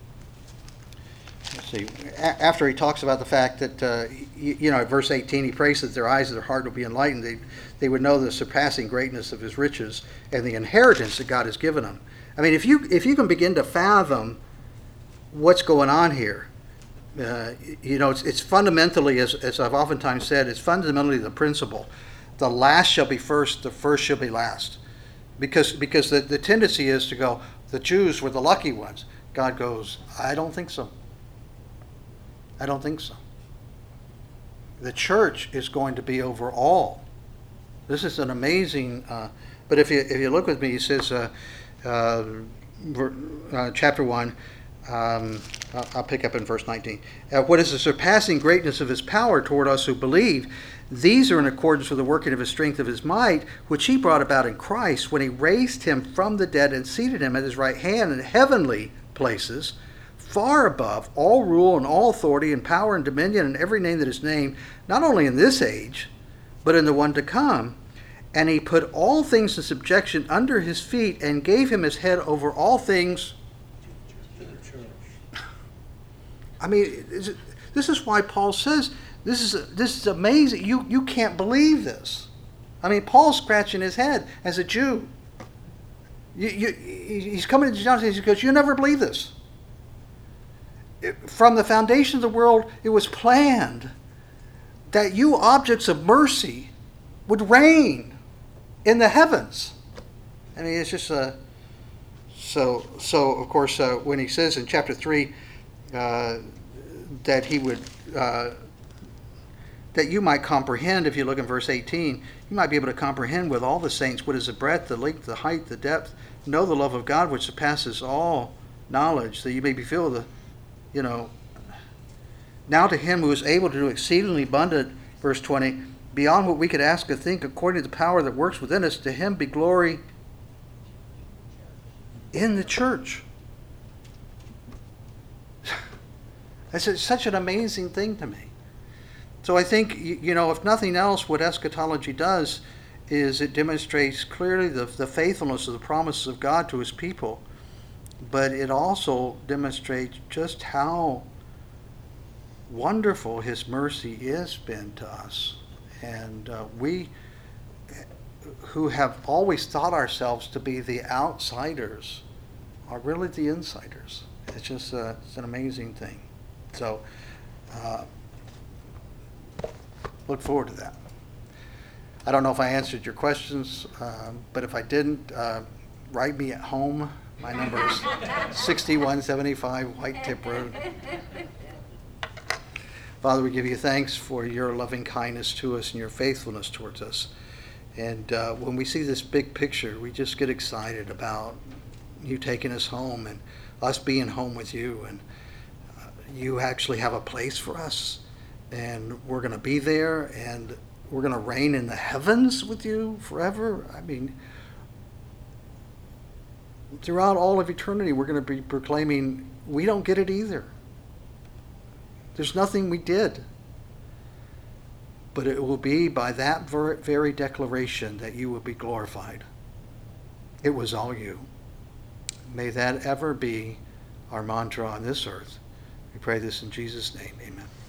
see, after he talks about the fact that, at verse 18, he prays that their eyes of their heart will be enlightened. They would know the surpassing greatness of his riches and the inheritance that God has given them. I mean, if you can begin to fathom what's going on here, it's fundamentally, as I've oftentimes said, it's fundamentally the principle. The last shall be first, the first shall be last. Because the tendency is to go, the Jews were the lucky ones. God goes, I don't think so. I don't think so. The church is going to be over all. This is an amazing, but if you look with me, he says, chapter 1, I'll pick up in verse 19. What is the surpassing greatness of his power toward us who believe? These are in accordance with the working of his strength of his might, which he brought about in Christ when he raised him from the dead and seated him at his right hand in heavenly places, far above all rule and all authority and power and dominion and every name that is named, not only in this age, but in the one to come. And he put all things in subjection under his feet and gave him his head over all things. I mean, this is why Paul says, this is amazing. You can't believe this. I mean, Paul's scratching his head as a Jew. He's coming to John and he goes, you never believe this. From the foundation of the world, it was planned that you objects of mercy would reign in the heavens. I mean, it's just so of course, when he says in chapter 3 that he would... that you might comprehend, if you look in verse 18, you might be able to comprehend with all the saints what is the breadth, the length, the height, the depth, know the love of God which surpasses all knowledge, that you may be filled with you know, now to him who is able to do exceedingly abundant, verse 20, beyond what we could ask or think, according to the power that works within us, to him be glory in the church. That's such an amazing thing to me. So I think, you know, if nothing else, what eschatology does is it demonstrates clearly the faithfulness of the promises of God to his people, but it also demonstrates just how wonderful his mercy has been to us. And we who have always thought ourselves to be the outsiders are really the insiders. It's just it's an amazing thing. So look forward to that. I don't know if I answered your questions, but if I didn't, write me at home. My number is 6175 White Tip Road. Father, we give you thanks for your loving kindness to us and your faithfulness towards us. And when we see this big picture, we just get excited about you taking us home and us being home with you. And you actually have a place for us. And we're going to be there. And we're going to reign in the heavens with you forever. I mean, throughout all of eternity, we're going to be proclaiming we don't get it either. There's nothing we did. But it will be by that very declaration that you will be glorified. It was all you. May that ever be our mantra on this earth. We pray this in Jesus' name. Amen.